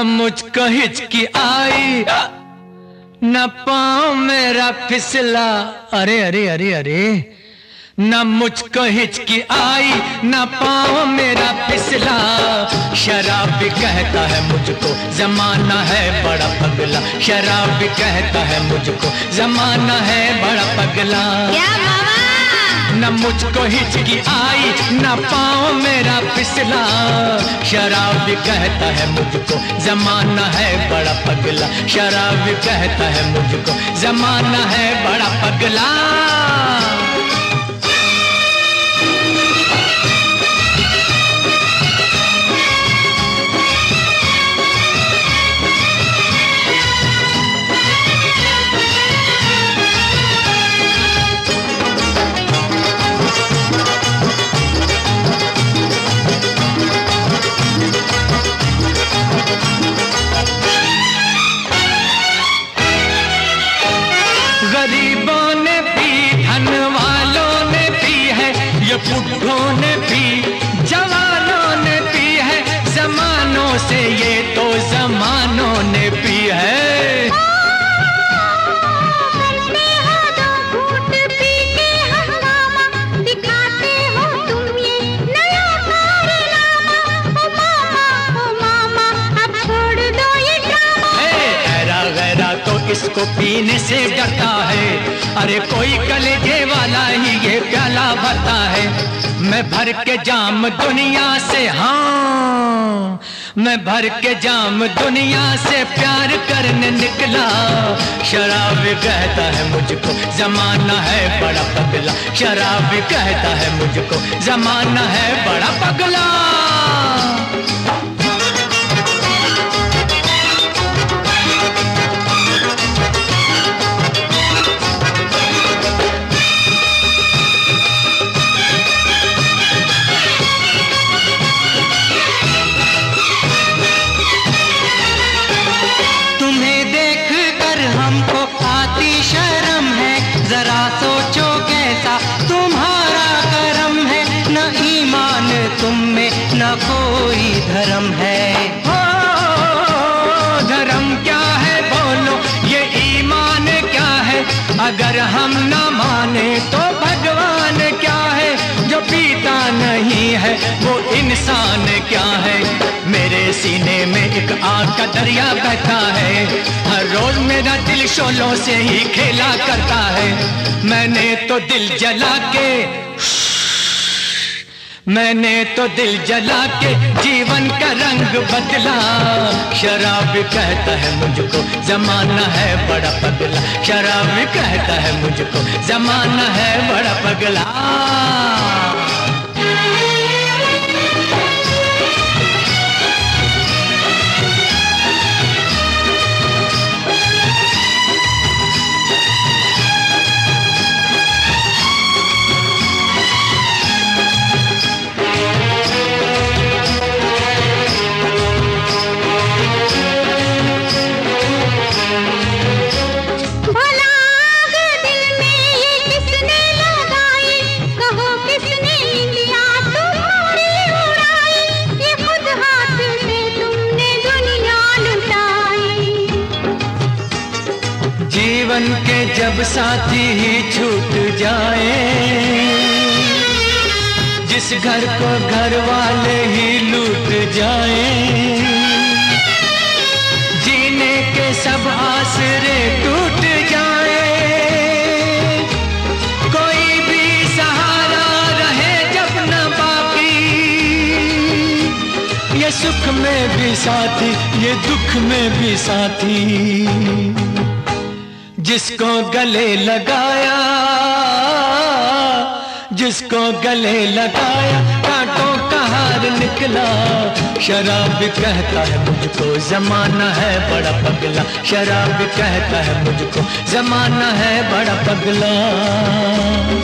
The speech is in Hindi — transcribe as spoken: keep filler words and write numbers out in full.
मुझको हिचकी आई, न पाँव मेरा फिसला। अरे अरे अरे अरे, न मुझको हिचकी आई, न पाँव मेरा फिसला। शराबी कहता है मुझको जमाना है बड़ा पगला, शराबी कहता है मुझको जमाना है बड़ा पगला। क्या मामा? न मुझको हिचकी आई, न पाँव मेरा फिसला। शराबी कहता है मुझको जमाना है बड़ा पगला, शराबी कहता है मुझको जमाना है बड़ा पगला। गरीबों ने पी, धन वालों ने पी है, ये बुढ़ों ने पी, जवानों ने पी है, जमानों से ये तो जमानों ने पी है। करते हो दो घूंट पी के हंगामा, दिखाते हो तुम ये नया कारनामा। ओ मामा ओ मामा, अब छोड़ दो ये ड्रामा। ऐरा गैरा तो इसको पीने से डरता है, अरे कोई कलेजे वाला ही ये प्याला भरता है। मैं भर के जाम दुनिया से, हाँ मैं भर के जाम दुनिया से प्यार करने निकला। शराबी कहता है मुझको जमाना है बड़ा पगला, शराबी कहता है मुझको जमाना है बड़ा पगला। जरा सोचो कैसा तुम्हारा करम है, न ईमान तुम में न कोई धर्म है। हो धर्म क्या है बोलो, ये ईमान क्या है? अगर हम न माने तो भगवान क्या है? जो पीता नहीं है वो इंसान क्या है? मेरे सीने में एक आग का दरिया बहता है, हर रोज मेरा दिल शोलों से ही खेला करता है। मैंने तो दिल जला के, मैंने तो दिल जला के जीवन का रंग बदला। शराबी कहता है मुझको जमाना है बड़ा पगला, शराबी कहता है मुझको जमाना है बड़ा पगला। जीवन के जब साथी ही छूट जाए, जिस घर को घर वाले ही लूट जाए, जीने के सब आसरे टूट जाए, कोई भी सहारा रहे जब न बाकी, ये सुख में भी साथी ये दुख में भी साथी। जिसको गले लगाया, जिसको गले लगाया कांटों का हार निकला। शराबी कहता है मुझको जमाना है बड़ा पगला, शराबी कहता है मुझको जमाना है बड़ा पगला।